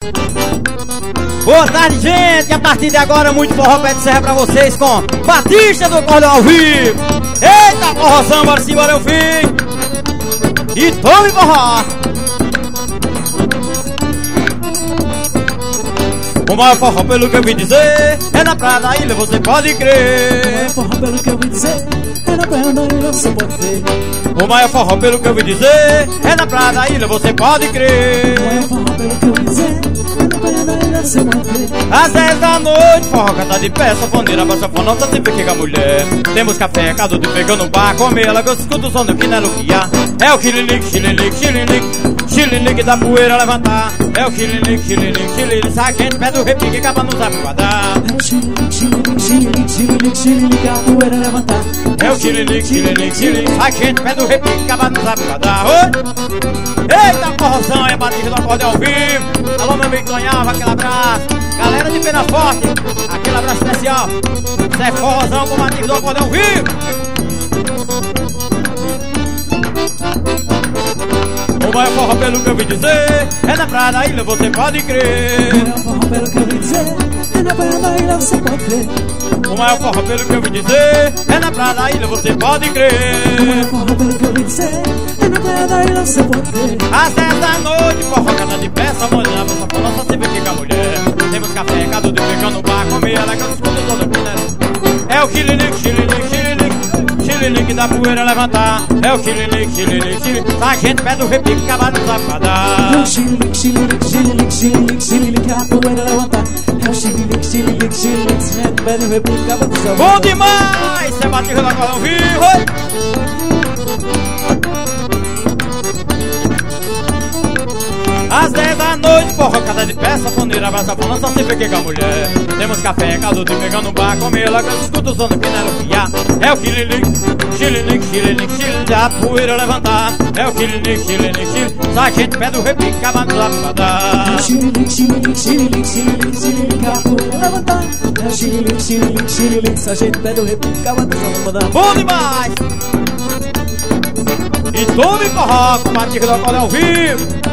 Boa tarde, gente! A partir de agora, muito forró pé de serra pra vocês com Batista do Acordeão ao vivo. Eita, forrozão, bora sim, bora, eu filho! E tome forró! O maior forró, pelo que eu vi dizer, é na praia da ilha, você pode crer. O maior forró, pelo que eu vi dizer, é na praia da ilha, você pode crer. O maior forró, pelo que eu vi dizer, é na praia da ilha, você pode crer. O maior forró, pelo que eu vi dizer, é na praia da ilha, você pode crer. Às 10 da noite, forró canta de pé, sanfoneira, baixa fonota, sempre fica mulher. Temos café, cadu de pega no bar, come ela, que eu escuto o som do quinelo guiar. É o xililique, xililique, xililique, xililique da poeira levantar. É o xililique, xililique, xililique, sai quente, pé do repique, acaba no zap guardar. É o xililique, xililique, xililique, xililique, xililique, a poeira levantar. É o xililique, xililique, xililique, sai quente, pé do repique, acaba no zap guardar. Eita, forrozão, é Batista do Acordeão ao vivo. Alô, meu amigo Tonhava, aquele abraço. Galera de Pena Forte, aquele abraço especial. Isso é forrozão com Batista do Acordeão ao vivo. O maior forró, pelo que eu vi dizer, é na praia da ilha, você pode crer. O maior forró, pelo que eu vi dizer, é na praia da ilha, você pode crer. O maior forró, pelo que eu vi dizer, é na praia da ilha, você pode crer. O maior forró, pelo que eu vi dizer, é na praia da ilha, você pode crer. Às 10 da noite, forró canta de pé, samolhando, essa forró só sempre fica mulher. Temos café, cadu de pega no bar, come ela, que eu escuto todo mundo. É o xililique, xililique, xililique, xililique da poeira levantar. É o xililique, xililique, xililique, a gente pede o repique, acabar no zapadar. É o xililique, xililique, xililique, xililique, xililique, a poeira levantar. É o xililique, xililique, xililique, a gente pede o repique, acaba no zapadar. Bom demais! Isso é Batista do Acordeão vivo! Às 10 da noite, forró canta de pé, sanfoneira, abraça falando, só sempre fica a mulher. Temos café, caldo de pega no bar, come ela, que eu escuto o som do quinelo guiar. É o xililique, xililique, xililique, xililique, a poeira levantar. É o xililique, xililique, xililique, sai gente, pé do repique, acaba no zapadar. É o xililique, xililique, xililique, xililique, xililique, a poeira levantar. É o xililique, xililique, xililique, sai gente, pé do repique, acaba no zapadar. Bom demais! E tome forró com Batista do Acordeão vivo.